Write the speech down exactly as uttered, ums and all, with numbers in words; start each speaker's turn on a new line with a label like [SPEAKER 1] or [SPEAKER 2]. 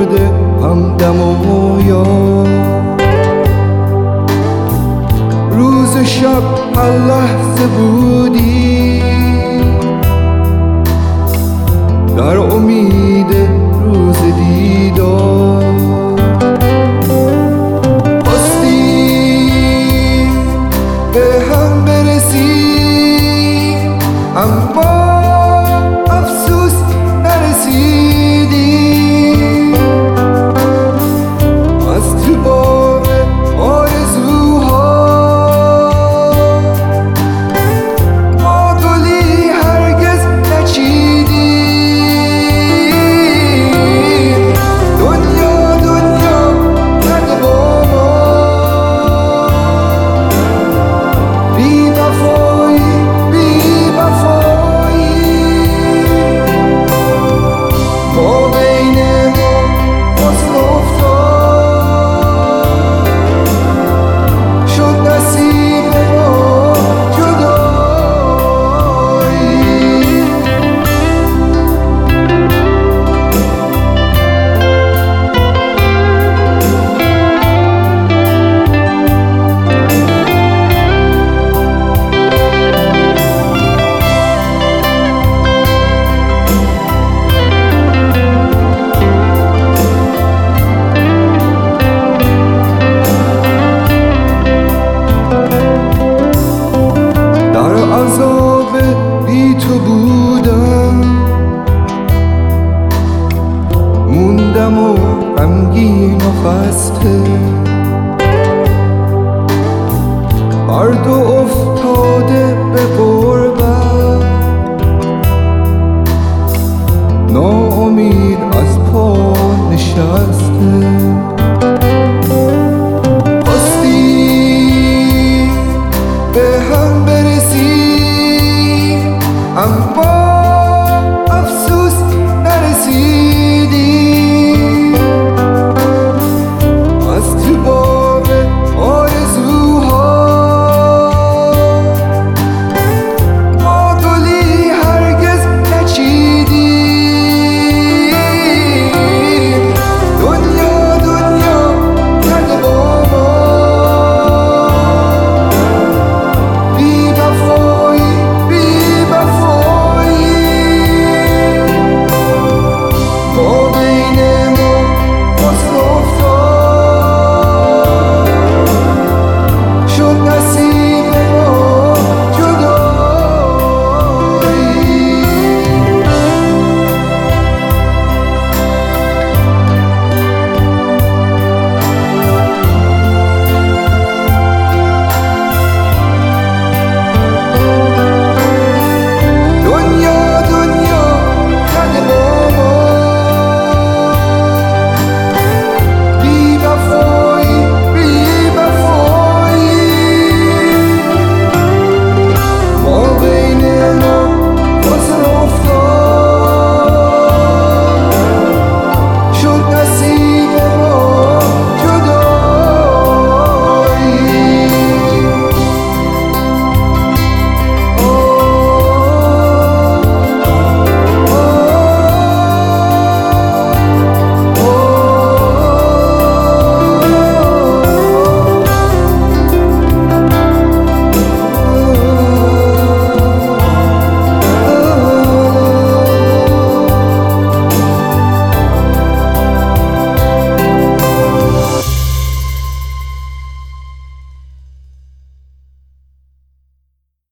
[SPEAKER 1] مرده همدم و یار. روز و شب هر لحظه بودی در امید روز دیدار. خواستیم به هم برسیم اما افسوس نرسیدیم. از تو باب آرزوها ما گلی هرگز نچیدیم. دنیا دنیا کرده با ما بی وفایی بی وفایی. با بین ما فاصله افتاد شد نصیب ما جدایی. در عذاب بی تو بودم موندم و غمگین و خسته. هر دو افتاده به غربت ناامید از پا نشسته.